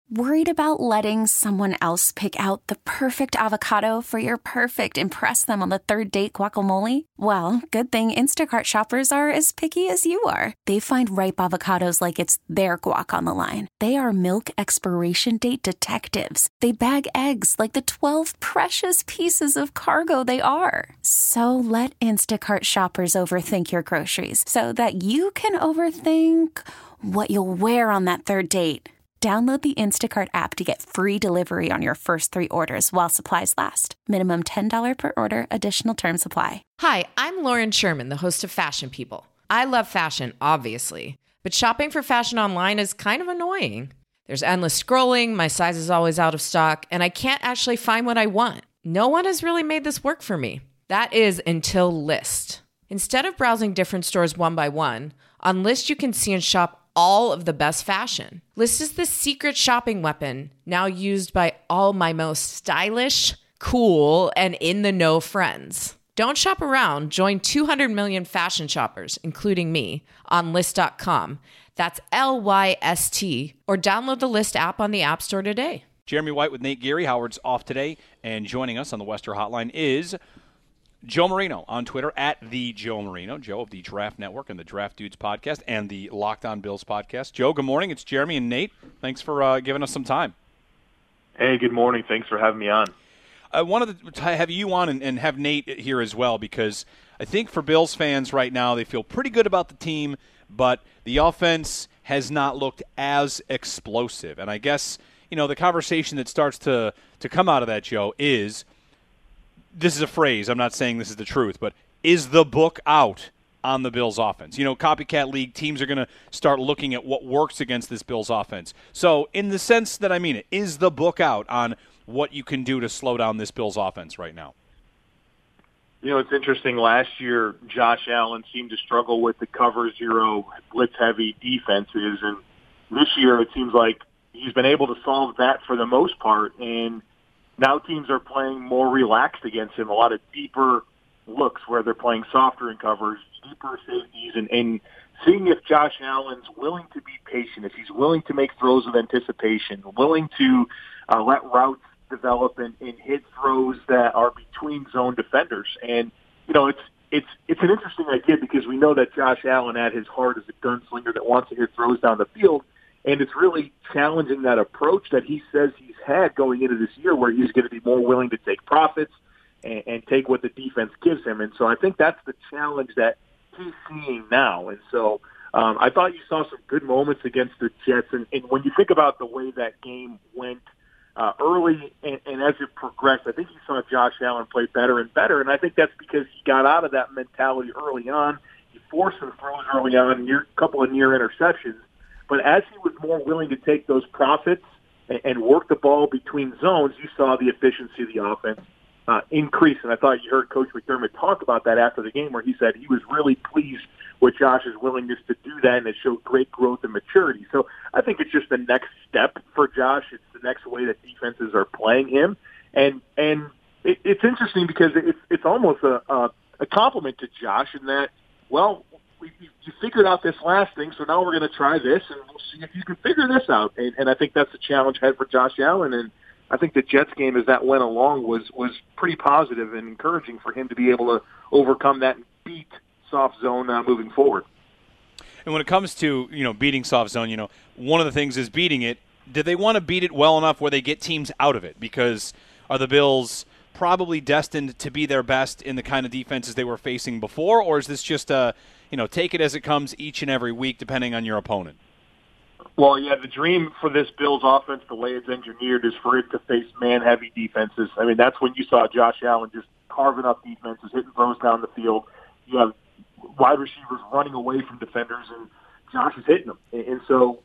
Worried about letting someone else pick out the perfect avocado for your perfect impress them on the third date guacamole? Well, good thing Instacart shoppers are as picky as you are. They find ripe avocados like it's their guac on the line. They are milk expiration date detectives. They bag eggs like the 12 precious pieces of cargo they are. So let Instacart shoppers overthink your groceries so that you can overthink what you'll wear on that third date. Download the Instacart app to get free delivery on your first 3 orders while supplies last. Minimum $10 per order. Additional terms apply. Hi, I'm Lauren Sherman, the host of Fashion People. I love fashion, obviously, but shopping for fashion online is kind of annoying. There's endless scrolling, my size is always out of stock, and I can't actually find what I want. No one has really made this work for me. That is until Lyst. Instead of browsing different stores one by one, on Lyst you can see and shop all of the best fashion. Lyst is the secret shopping weapon now used by all my most stylish, cool, and in-the-know friends. Don't shop around. Join 200 million fashion shoppers, including me, on Lyst.com. That's Lyst, or download the Lyst app on the App Store today. Jeremy White with Nate Geary. Howard's off today, and joining us on the Wester Hotline is Joe Marino on Twitter, at the Joe Marino, Joe of the Draft Network and the Draft Dudes podcast and the Locked On Bills podcast. Joe, good morning. It's Jeremy and Nate. Thanks for giving us some time. Hey, good morning. Thanks for having me on. I wanted to have you on and have Nate here as well, because I think for Bills fans right now, they feel pretty good about the team, but the offense has not looked as explosive. And I guess, the conversation that starts to come out of that, Joe, is – this is a phrase, I'm not saying this is the truth, but is the book out on the Bills offense? Copycat league teams are going to start looking at what works against this Bills offense. So in the sense that I mean it, is the book out on what you can do to slow down this Bills offense right now? It's interesting. Last year, Josh Allen seemed to struggle with the cover zero, blitz-heavy defenses, and this year it seems like he's been able to solve that for the most part, and now teams are playing more relaxed against him, a lot of deeper looks where they're playing softer in covers, deeper safeties, and seeing if Josh Allen's willing to be patient, if he's willing to make throws of anticipation, willing to let routes develop and hit throws that are between zone defenders. And, it's an interesting idea because we know that Josh Allen at his heart is a gunslinger that wants to hit throws down the field. And it's really challenging that approach that he says he's had going into this year, where he's going to be more willing to take profits and take what the defense gives him. And so I think that's the challenge that he's seeing now. And so I thought you saw some good moments against the Jets. And when you think about the way that game went early and as it progressed, I think you saw Josh Allen play better and better. And I think that's because he got out of that mentality early on. He forced some throws early on, a couple of near interceptions. But as he was more willing to take those profits and work the ball between zones, you saw the efficiency of the offense increase. And I thought you heard Coach McDermott talk about that after the game, where he said he was really pleased with Josh's willingness to do that, and it showed great growth and maturity. So I think it's just the next step for Josh. It's the next way that defenses are playing him. And it's interesting because it's almost a compliment to Josh in that, well, you figured out this last thing, so now we're going to try this, and we'll see if you can figure this out. And I think that's the challenge ahead for Josh Allen. And I think the Jets game, as that went along, was pretty positive and encouraging for him to be able to overcome that and beat soft zone moving forward. And when it comes to beating soft zone, one of the things is beating it. Do they want to beat it well enough where they get teams out of it? Because are the Bills probably destined to be their best in the kind of defenses they were facing before, or is this just take it as it comes each and every week depending on your opponent? Well, yeah, the dream for this Bills offense, the way it's engineered, is for it to face man-heavy defenses. I mean, that's when you saw Josh Allen just carving up defenses, hitting throws down the field. You have wide receivers running away from defenders, and Josh is hitting them. And so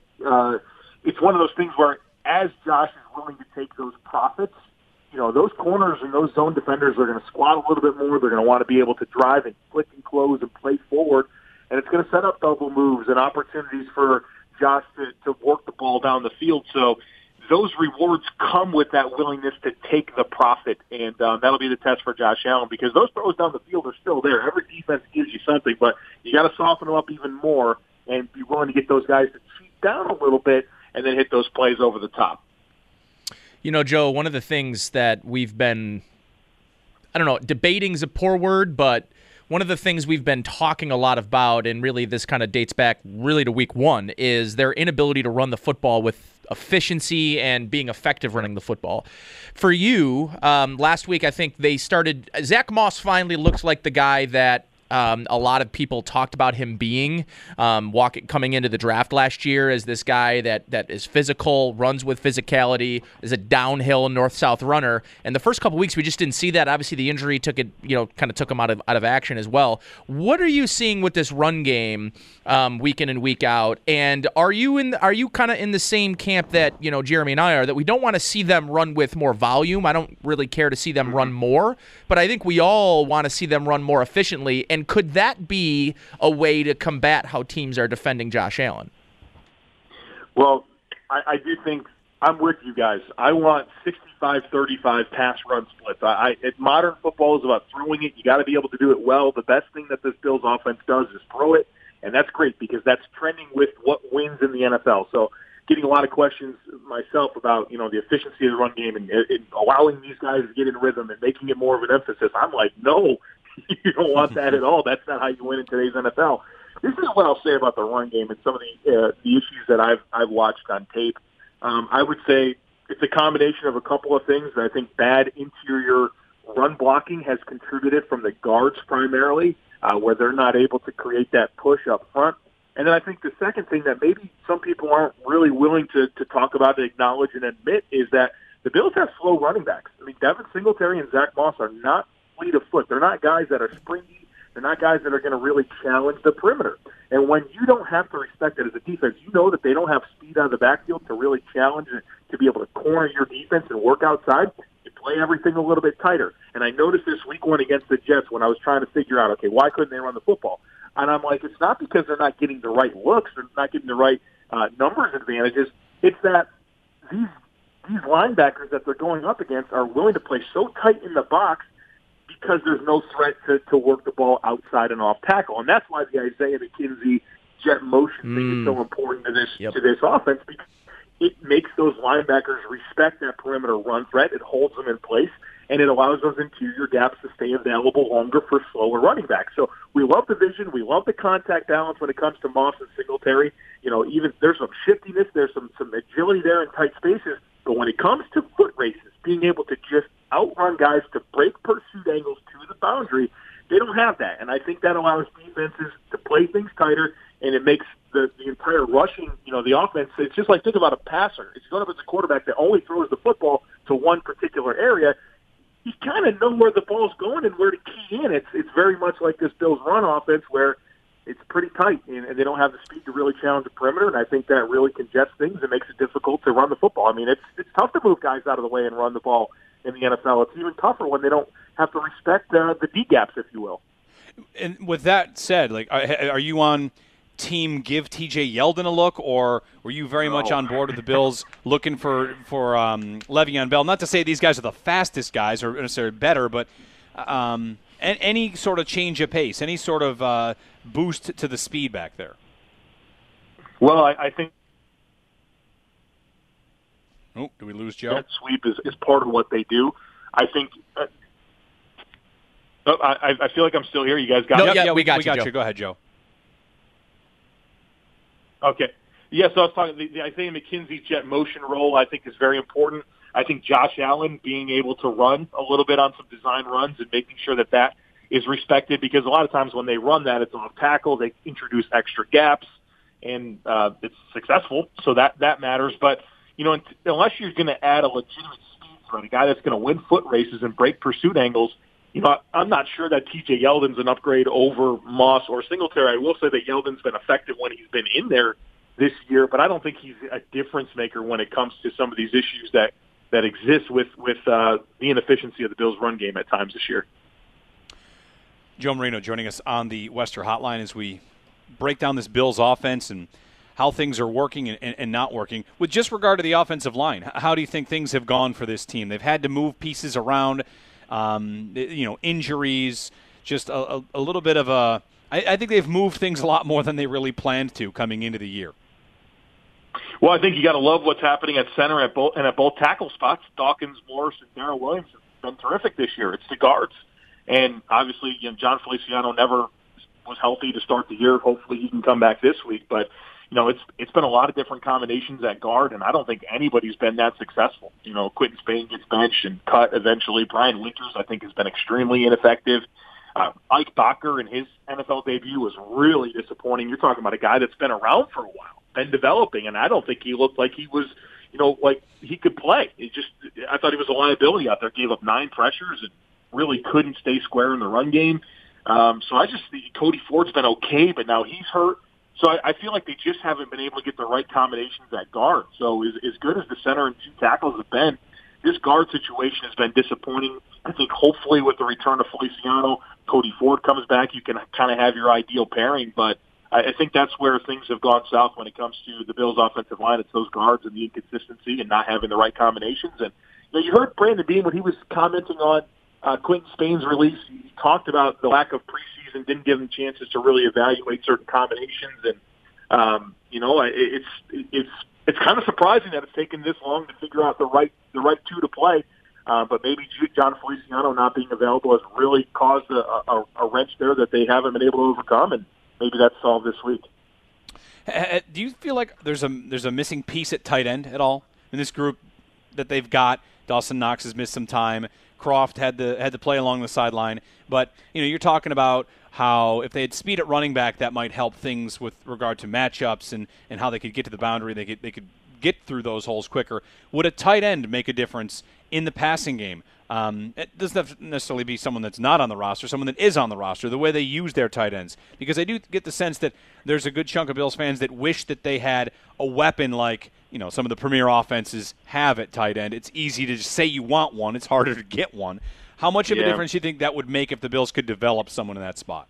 it's one of those things where as Josh is willing to take those profits, those corners and those zone defenders are going to squat a little bit more. They're going to want to be able to drive and flick and close and play forward. And it's going to set up double moves and opportunities for Josh to work the ball down the field. So those rewards come with that willingness to take the profit. And that'll be the test for Josh Allen, because those throws down the field are still there. Every defense gives you something, but you got to soften them up even more and be willing to get those guys to cheat down a little bit and then hit those plays over the top. You know, Joe, one of the things that we've been, I don't know, debating's a poor word, but one of the things we've been talking a lot about, and really this kind of dates back really to week 1, is their inability to run the football with efficiency and being effective running the football. For you, last week I think they started, Zach Moss finally looks like the guy that a lot of people talked about him being coming into the draft last year as this guy that is physical, runs with physicality, is a downhill north-south runner. And the first couple weeks we just didn't see that. Obviously the injury took it, kind of took him out of action as well. What are you seeing with this run game week in and week out? And are you kind of in the same camp that Jeremy and I are, that we don't want to see them run with more volume? I don't really care to see them run more, but I think we all want to see them run more efficiently. And could that be a way to combat how teams are defending Josh Allen? Well, I do think I'm with you guys. I want 65-35 pass run splits. Modern football is about throwing it. You got to be able to do it well. The best thing that this Bills offense does is throw it, and that's great because that's trending with what wins in the NFL. So getting a lot of questions myself about, the efficiency of the run game and allowing these guys to get in rhythm and making it more of an emphasis. I'm like, no, you don't want that at all. That's not how you win in today's NFL. This is what I'll say about the run game and some of the issues that I've watched on tape. I would say it's a combination of a couple of things. I think bad interior run blocking has contributed from the guards primarily, where they're not able to create that push up front. And then I think the second thing that maybe some people aren't really willing to talk about and acknowledge and admit is that the Bills have slow running backs. I mean, Devin Singletary and Zach Moss are not fleet of foot. They're not guys that are springy. They're not guys that are going to really challenge the perimeter. And when you don't have to respect it as a defense, you know that they don't have speed out of the backfield to really challenge it, to be able to corner your defense and work outside. You play everything a little bit tighter. And I noticed this week 1 against the Jets when I was trying to figure out, okay, why couldn't they run the football? And I'm like, it's not because they're not getting the right looks, they're not getting the right numbers advantages. It's that these linebackers that they're going up against are willing to play so tight in the box because there's no threat to work the ball outside and off tackle. And that's why the Isaiah McKenzie jet motion thing is so important to this offense, because it makes those linebackers respect that perimeter run threat. It holds them in place, and it allows those interior gaps to stay available longer for slower running backs. So we love the vision. We love the contact balance when it comes to Moss and Singletary. Even there's some shiftiness. There's some agility there in tight spaces. But when it comes to foot races, being able to just outrun guys to break pursuit angles to the boundary, they don't have that. And I think that allows defenses to play things tighter, and it makes the entire rushing, the offense, it's just like, think about a passer. If you're going up as a quarterback that only throws the football to one particular area, you kind of know where the ball's going and where to key in. It's very much like this Bills run offense where it's pretty tight, and they don't have the speed to really challenge the perimeter, and I think that really congests things and makes it difficult to run the football. I mean, it's tough to move guys out of the way and run the ball in the NFL. It's even tougher when they don't have to respect the D-gaps, if you will. And with that said, are you on team give T.J. Yeldon a look, or were you very much on board with the Bills looking for Le'Veon Bell? Not to say these guys are the fastest guys or necessarily better, but any sort of change of pace, any sort of boost to the speed back there? Well, I think. Oh, do we lose Joe? That sweep is part of what they do. I think. I feel like I'm still here. You guys got me? Yeah, we got you. Go ahead, Joe. Okay. Yeah, so I was talking, the Isaiah McKenzie jet motion role I think is very important. I think Josh Allen being able to run a little bit on some design runs and making sure that is respected, because a lot of times when they run that, it's off tackle, they introduce extra gaps, and it's successful, so that matters. But, unless you're going to add a legitimate speed threat, a guy that's going to win foot races and break pursuit angles, I'm not sure that T.J. Yeldon's an upgrade over Moss or Singletary. I will say that Yeldon's been effective when he's been in there this year, but I don't think he's a difference maker when it comes to some of these issues that exist with the inefficiency of the Bills' run game at times this year. Joe Marino joining us on the Wester Hotline as we break down this Bills offense and how things are working and not working. With just regard to the offensive line, how do you think things have gone for this team? They've had to move pieces around. Injuries, just a little bit of I think they've moved things a lot more than they really planned to coming into the year. Well, I think you got to love what's happening at center at both tackle spots. Dawkins, Morris, and Darrell Williams have been terrific this year. It's the guards, and obviously, John Feliciano never was healthy to start the year. Hopefully, he can come back this week. But it's been a lot of different combinations at guard, and I don't think anybody's been that successful. Quentin Spain gets benched and cut eventually. Brian Winters, I think, has been extremely ineffective. Ike Bacher in his NFL debut was really disappointing. You're talking about a guy that's been around for a while, been developing, and I don't think he looked like he was, like he could play. I thought he was a liability out there. Gave up 9 pressures and really couldn't stay square in the run game. So I just think Cody Ford's been okay, but now he's hurt. So I feel like they just haven't been able to get the right combinations at guard. So as good as the center and 2 tackles have been, this guard situation has been disappointing. I think hopefully with the return of Feliciano, Cody Ford comes back, you can kind of have your ideal pairing. But I think that's where things have gone south when it comes to the Bills' offensive line. It's those guards and the inconsistency and not having the right combinations. And you heard Brandon Beane when he was commenting on Quentin Spain's release. He talked about the lack of preseason, didn't give him chances to really evaluate certain combinations. And it's kind of surprising that it's taken this long to figure out the right 2 to play. But maybe John Feliciano not being available has really caused a wrench there that they haven't been able to overcome, and maybe that's solved this week. Do you feel like there's a missing piece at tight end at all in this group that they've got? Dawson Knox has missed some time. Croft had to play along the sideline, but you're talking about how if they had speed at running back, that might help things with regard to matchups and how they could get to the boundary. They could get through those holes quicker. Would a tight end make a difference in the passing game? It doesn't have to necessarily be someone that's not on the roster, someone that is on the roster, the way they use their tight ends. Because I do get the sense that there's a good chunk of Bills fans that wish that they had a weapon like some of the premier offenses have at tight end. It's easy to just say you want one. It's harder to get one. How much of a difference do you think that would make if the Bills could develop someone in that spot?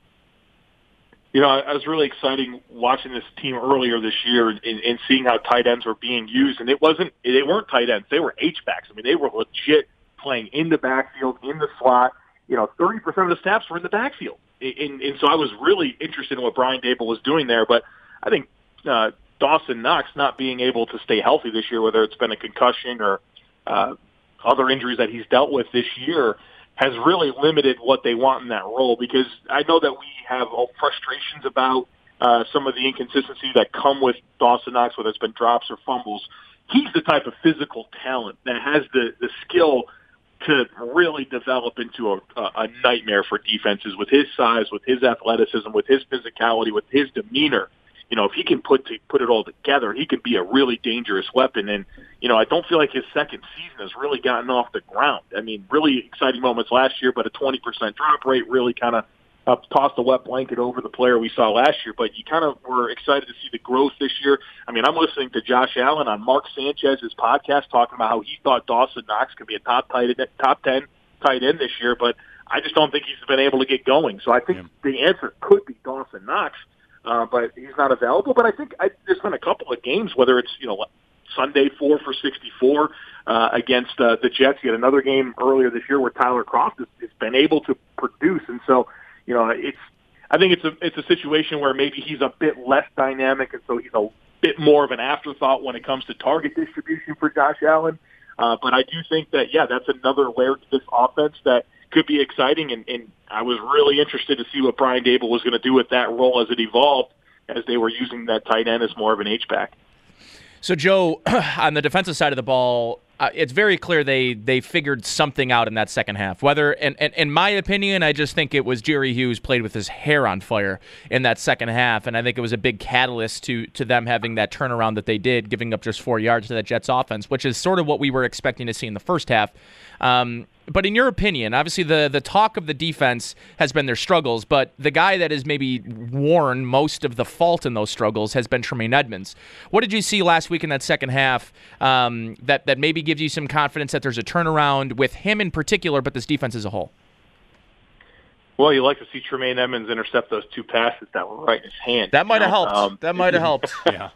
I was really excited watching this team earlier this year and seeing how tight ends were being used. And they weren't tight ends. They were H-backs. I mean, they were legit playing in the backfield, in the slot. 30% of the snaps were in the backfield. And so I was really interested in what Brian Daboll was doing there. But I think Dawson Knox not being able to stay healthy this year, whether it's been a concussion or other injuries that he's dealt with this year, has really limited what they want in that role, because I know that we have frustrations about some of the inconsistency that come with Dawson Knox, whether it's been drops or fumbles. He's the type of physical talent that has the skill to really develop into a nightmare for defenses with his size, with his athleticism, with his physicality, with his demeanor. If he can put it all together, he can be a really dangerous weapon. And, I don't feel like his second season has really gotten off the ground. I mean, really exciting moments last year, but a 20% drop rate really kind of tossed a wet blanket over the player we saw last year. But you kind of were excited to see the growth this year. I mean, I'm listening to Josh Allen on Mark Sanchez's podcast talking about how he thought Dawson Knox could be a top 10 tight end this year, but I just don't think he's been able to get going. So I think the answer could be Dawson Knox. But he's not available. But I think there's been a couple of games, whether it's Sunday 4 for 64 against the Jets. He had another game earlier this year where Tyler Croft has been able to produce, and so I think it's a situation where maybe he's a bit less dynamic, and so he's a bit more of an afterthought when it comes to target distribution for Josh Allen. But I do think that that's another layer to this offense that could be exciting, and I was really interested to see what Brian Daboll was going to do with that role as it evolved, as they were using that tight end as more of an H-back. So, Joe, on the defensive side of the ball, it's very clear they figured something out in that second half. Whether, and in my opinion, I just think it was Jerry Hughes played with his hair on fire in that second half, and I think it was a big catalyst to them having that turnaround that they did, giving up just 4 yards to that Jets offense, which is sort of what we were expecting to see in the first half. But in your opinion, obviously the talk of the defense has been their struggles, but the guy that has maybe worn most of the fault in those struggles has been Tremaine Edmunds. What did you see last week in that second half that maybe gives you some confidence that there's a turnaround with him in particular, but this defense as a whole? Well, you like to see Tremaine Edmunds intercept those 2 passes that were right in his hand. That might have helped. That might have helped. Yeah.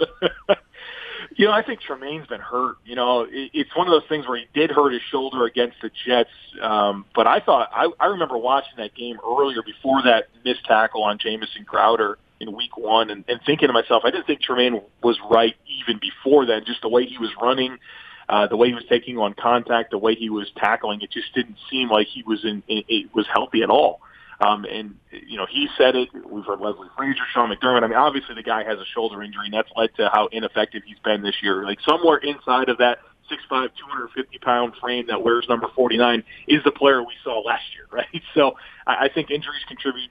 I think Tremaine's been hurt. It's one of those things where he did hurt his shoulder against the Jets. But I remember watching that game earlier before that missed tackle on Jamison Crowder in week one, and thinking to myself, I didn't think Tremaine was right even before then. Just the way he was running, the way he was taking on contact, the way he was tackling, it just didn't seem like he was it was healthy at all. And he said it. We've heard Leslie Frazier, Sean McDermott. I mean, obviously the guy has a shoulder injury, and that's led to how ineffective he's been this year. Like somewhere inside of that 6'5", 250-pound frame that wears number 49 is the player we saw last year, right? So I think injuries contribute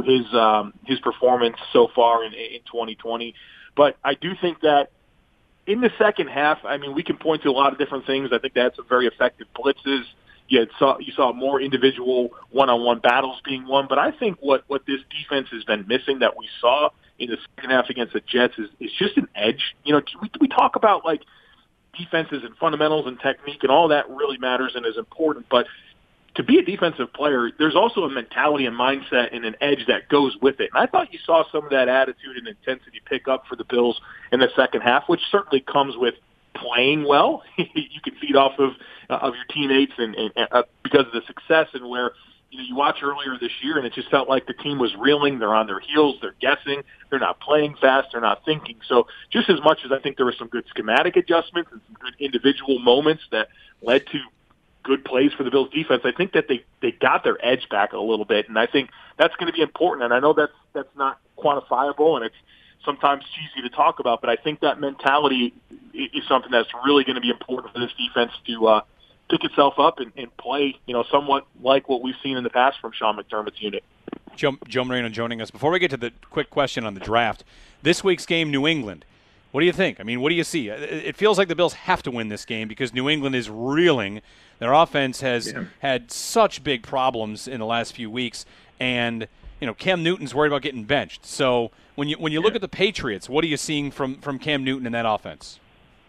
to his performance so far in 2020. But I do think that in the second half, I mean, we can point to a lot of different things. I think they had some very effective blitzes. You saw more individual one-on-one battles being won. But I think what this defense has been missing that we saw in the second half against the Jets is just an edge. We talk about, like, defenses and fundamentals and technique, and all that really matters and is important. But to be a defensive player, there's also a mentality and mindset and an edge that goes with it. And I thought you saw some of that attitude and intensity pick up for the Bills in the second half, which certainly comes with playing well. You can feed off of your teammates and because of the success, and where you watch earlier this year, and it just felt like the team was reeling. They're on their heels. They're guessing. They're not playing fast. They're not thinking. So just as much as I think there were some good schematic adjustments and some good individual moments that led to good plays for the Bills defense, I think that they got their edge back a little bit, and I think that's going to be important. And I know that's not quantifiable, and it's sometimes cheesy to talk about, but I think that mentality is something that's really going to be important for this defense to pick itself up and play, somewhat like what we've seen in the past from Sean McDermott's unit. Joe Marino joining us. Before we get to the quick question on the draft, this week's game, New England, what do you think? I mean, what do you see? It feels like the Bills have to win this game because New England is reeling. Their offense has had such big problems in the last few weeks, and Cam Newton's worried about getting benched. So when you look at the Patriots, what are you seeing from Cam Newton in that offense?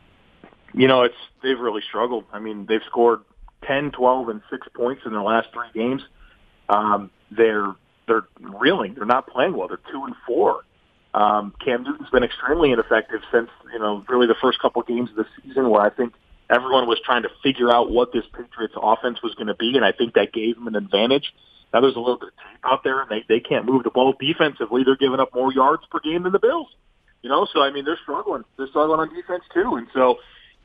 They've really struggled. I mean, they've scored 10, 12, and 6 points in their last 3 games. They're reeling. They're not playing well. They're 2-4. Cam Newton's been extremely ineffective since really the first couple games of the season, where I think everyone was trying to figure out what this Patriots offense was going to be, and I think that gave them an advantage. Now there's a little bit of tape out there, and they can't move the ball defensively. They're giving up more yards per game than the Bills. So I mean, they're struggling. They're struggling on defense too, and so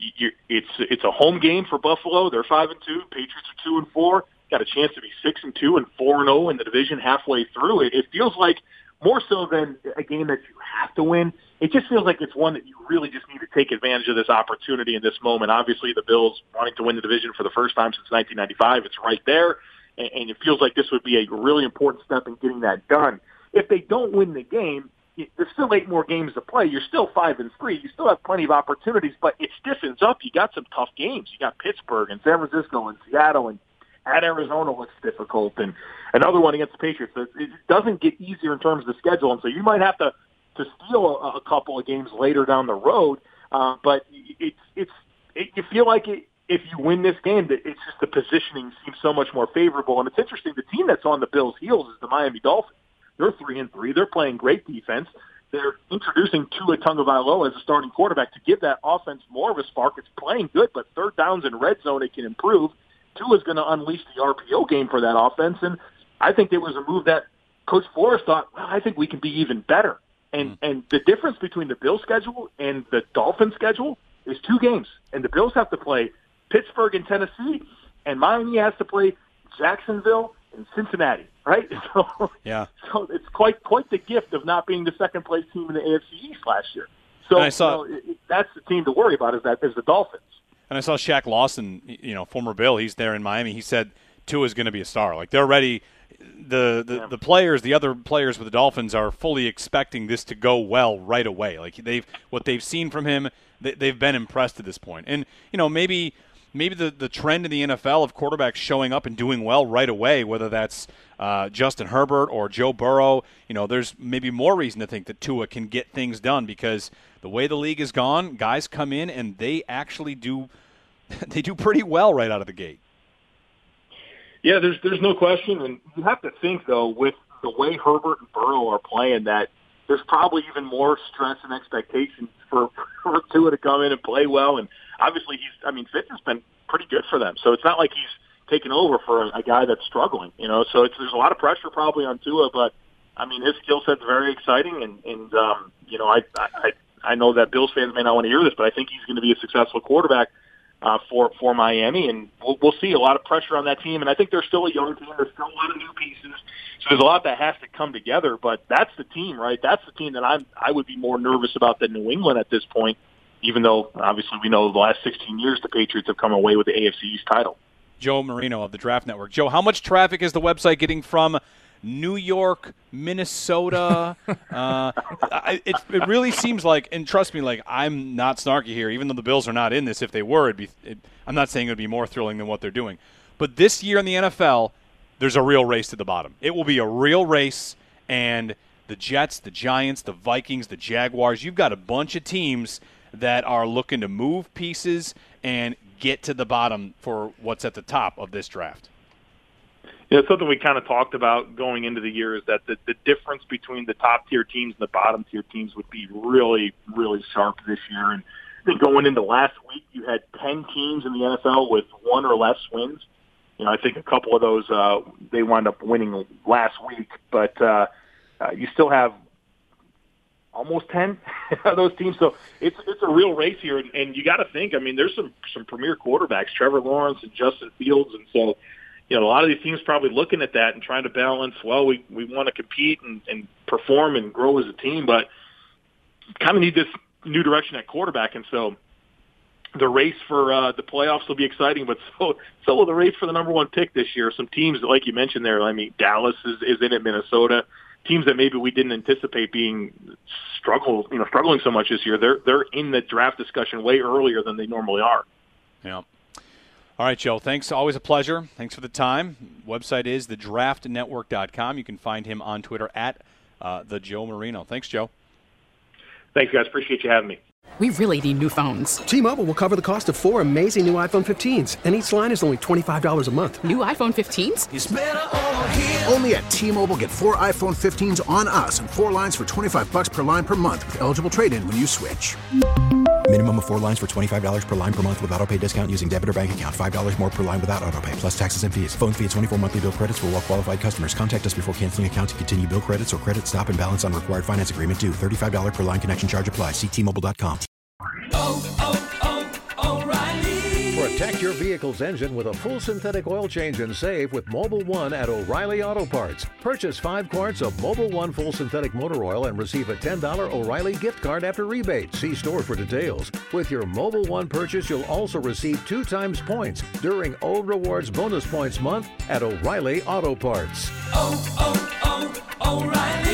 it's a home game for Buffalo. They're 5-2. Patriots are 2-4. Got a chance to be 6-2 and 4-0 in the division halfway through. It feels like more so than a game that you have to win. It just feels like it's one that you really just need to take advantage of this opportunity in this moment. Obviously, the Bills wanting to win the division for the first time since 1995. It's right there, and it feels like this would be a really important step in getting that done. If they don't win the game, there's still 8 more games to play. You're still 5-3. You still have plenty of opportunities, but it stiffens up. You got some tough games. You got Pittsburgh and San Francisco and Seattle, and at Arizona looks difficult, and another one against the Patriots. It doesn't get easier in terms of the schedule, and so you might have to steal a couple of games later down the road. But you feel like if you win this game, that it's just the positioning seems so much more favorable. And it's interesting. The team that's on the Bills' heels is the Miami Dolphins. They're 3-3. They're playing great defense. They're introducing Tua Tagovailoa as a starting quarterback to give that offense more of a spark. It's playing good, but third downs in red zone it can improve. Tua's going to unleash the RPO game for that offense, and I think it was a move that Coach Flores thought, well, I think we can be even better. And the difference between the Bills' schedule and the Dolphins' schedule is 2 games, and the Bills have to play Pittsburgh and Tennessee, and Miami has to play Jacksonville and Cincinnati, right? So it's quite the gift of not being the second-place team in the AFC East last year. So that's the team to worry about is the Dolphins. And I saw Shaq Lawson, former Bill. He's there in Miami. He said Tua is going to be a star. Like they're ready. The players, the other players with the Dolphins, are fully expecting this to go well right away. Like what they've seen from him, they've been impressed at this point. And maybe the trend in the NFL of quarterbacks showing up and doing well right away, whether that's Justin Herbert or Joe Burrow, there's maybe more reason to think that Tua can get things done because the way the league is gone, guys come in and they actually do pretty well right out of the gate. Yeah, there's no question, and you have to think though with the way Herbert and Burrow are playing that there's probably even more stress and expectations for Tua to come in and play well. And obviously Fitz has been pretty good for them. So it's not like he's taken over for a guy that's struggling, So there's a lot of pressure probably on Tua, but I mean, his skill set's very exciting, and you know, I know that Bills fans may not want to hear this, but I think he's going to be a successful quarterback for Miami, and we'll see a lot of pressure on that team. And I think they're still a young team. There's still a lot of new pieces, so there's a lot that has to come together. But that's the team, right? That's the team that I would be more nervous about than New England at this point, even though obviously we know the last 16 years the Patriots have come away with the AFC East title. Joe Marino of the Draft Network. Joe, how much traffic is the website getting from New York, Minnesota? It really seems like, and trust me, like, I'm not snarky here, even though the Bills are not in this. If they were, I'm not saying it would be more thrilling than what they're doing. But this year in the NFL, there's a real race to the bottom. It will be a real race, and the Jets, the Giants, the Vikings, the Jaguars, you've got a bunch of teams that are looking to move pieces and get to the bottom for what's at the top of this draft. Yeah, something we kind of talked about going into the year is that the difference between the top-tier teams and the bottom-tier teams would be really, really sharp this year. And I think going into last week, you had 10 teams in the NFL with one or less wins. You know, I think a couple of those, they wound up winning last week. But you still have almost 10 of those teams. So it's a real race here. And you got to think, I mean, there's some premier quarterbacks, Trevor Lawrence and Justin Fields. And so, you know, a lot of these teams probably looking at that and trying to balance, well, we want to compete and perform and grow as a team, but kind of need this new direction at quarterback. And so the race for the playoffs will be exciting, but so will the race for the number one pick this year. Some teams, like you mentioned there, I mean, Dallas is in it, Minnesota, teams that maybe we didn't anticipate being struggling so much this year. They're in the draft discussion way earlier than they normally are. Yeah. All right, Joe, thanks. Always a pleasure. Thanks for the time. Website is thedraftnetwork.com. You can find him on Twitter at the Joe Marino. Thanks, Joe. Thanks, guys. Appreciate you having me. We really need new phones. T-Mobile will cover the cost of 4 amazing new iPhone 15s, and each line is only $25 a month. New iPhone 15s? It's better over here. Only at T-Mobile, get 4 iPhone 15s on us and 4 lines for $25 per line per month with eligible trade-in when you switch. Minimum of 4 lines for $25 per line per month with autopay discount using debit or bank account. $5 more per line without autopay, plus taxes and fees. Phone fee at 24 monthly bill credits for well-qualified customers. Contact us before canceling account to continue bill credits or credit stop and balance on required finance agreement due. $35 per line connection charge applies. See T-Mobile.com. O'Reilly. Protect your vehicle's engine with a full synthetic oil change and save with Mobil 1 at O'Reilly Auto Parts. Purchase 5 quarts of Mobil 1 full synthetic motor oil and receive a $10 O'Reilly gift card after rebate. See store for details. With your Mobil 1 purchase, you'll also receive 2 times points during O Rewards Bonus Points Month at O'Reilly Auto Parts. O'Reilly.